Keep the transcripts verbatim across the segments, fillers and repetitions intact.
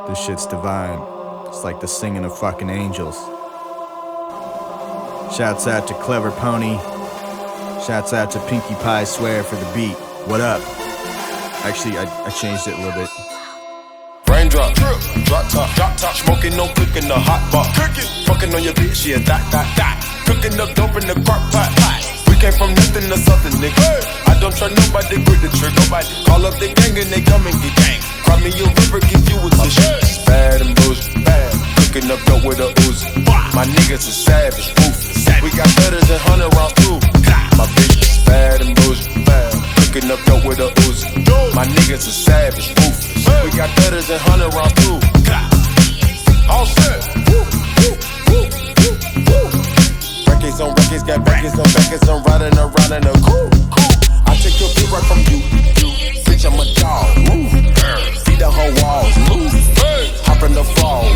This shit's divine. It's like the singing of fucking angels. Shouts out to Clever Pony. Shouts out to Pinkie Pie Swear for the beat. What up? Actually, I, I changed it a little bit. Raindrop, drop top, drop top, smoking, no cooking the hot pot. Fucking on your bitch, yeah, that, that, that. Cooking up dope in the crock pot. We came from nothing to something, nigga. I don't trust nobody, grip the trigger. Nobody call up the gang and they come and get gang. Cry me a river, give you a tissue. Bad and bullshit, bad. Cooking up dope with a Uzi. My niggas is savage, ruthless. We got thudders and hundred rounds too. My bitch is bad and bullshit, bad. Cooking up dope with a Uzi. My niggas is savage, ruthless. We got thudders and hundred rounds too. All set. Records on records, got records on records. I'm riding around in a coupe. I take your beat right from you. Bitch, I'm a dog. Feed the whole walls. Hop in the fall.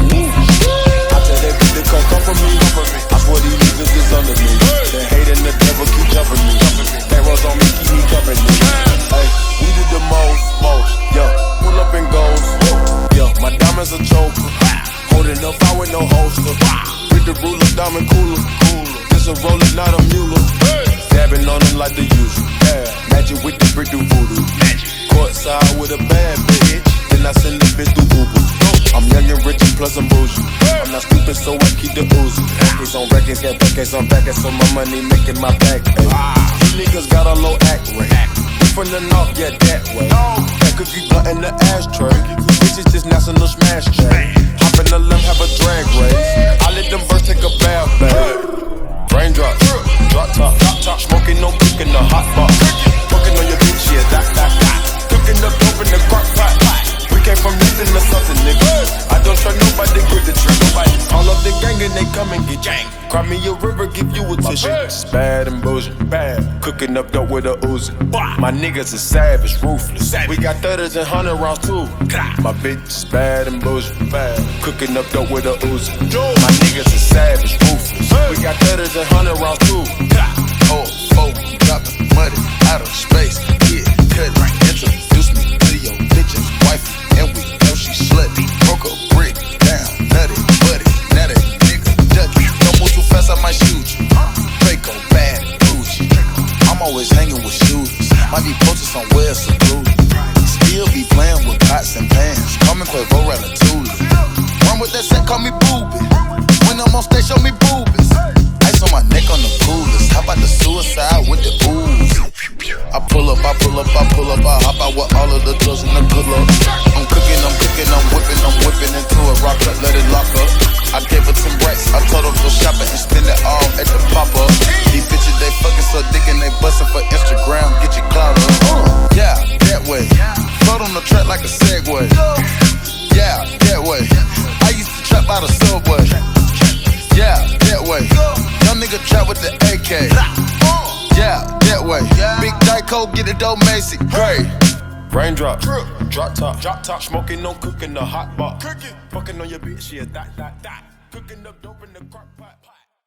I tell that bitch to come come for me. I swear these niggas is under me. The hate and the devil keep jumping me. That rose on me, keep me company. Hey, we did the most, most. Yeah, pull up and goes. Yeah, my diamonds a choker. Holding up, I with no holster. With the ruler, diamond cooler. This a roller, not a mule. Dabbing on them like the usual. Yeah, magic with the brick do voodoo. Courtside with a bad bitch. Then I send the bitch through Uber. I'm young and rich and plus I'm bougie. I'm not stupid, so I keep the Uzi. Records on records, got records on records, so my money making my back ache. You niggas got a low act rate. We from the north, yeah, that way. That cookie blunt in the ashtray. Bitches just national smash chain. Hop in the limb, have a drag race. I let them birds take a bath, babe. Raindrop, drop top, drop top, smoking, no cooking the hot pot. Fucking on your bitch, yeah, that, that, that. Cooking up dope in the crock pot. We came from nothing to something, nigga. I don't trust nobody, grip the trigger. Nobody call up the gang and they come and get gang. Cry me a river, give you a tissue. It's bad and bullshit, bad. Cooking up dope with a Uzi. My niggas is savage, ruthless. We got thudders and hundred rounds too. My bitch is bad and bullshit, bad. Cooking up dope with a Uzi. My niggas is savage, ruthless. We got thudders and hundred rounds too. Oh, oh, dropping money out of space. Yeah, cut right. Introduce me to your bitch's wife, and we know she slutty. Broke a brick down, nutty, buddy. Now that nigga ducky. Don't move too fast, I might shoot you. Draco, bad, bougie. I'm always hanging with shooters. Might be posted somewhere secluded. Still be playing with pots and pans. Call me Quavo Ratatouille. Run with that set, call me Booby. When I'm on stage, show me boobies. Ice on my neck on the coolest. How about the suicide with the ooze? I pull up, I pull up, I pull up, I hop out with all of the drugs and the good luck. I'm cooking, I'm cooking, I'm whipping, I'm whipping into a rock up, let it lock up. I gave her ten racks, I told her go shopping and spend it all at the pop-up. These bitches, they fucking so dick and they bustin' for Instagram, get your clout up. Yeah, that way. Float on the track like a Segway. Yeah, that way. I used to trap out of Subway. Yeah, that way. Young nigga trap with the A K. Yeah, that way. Big Dyco, get it dope, Macy. Great. Raindrop, drop top, drop top, smoking, no cooking the hot pot. Fucking on your bitch, yeah, that, that, that. Cooking up dope in the crock pot.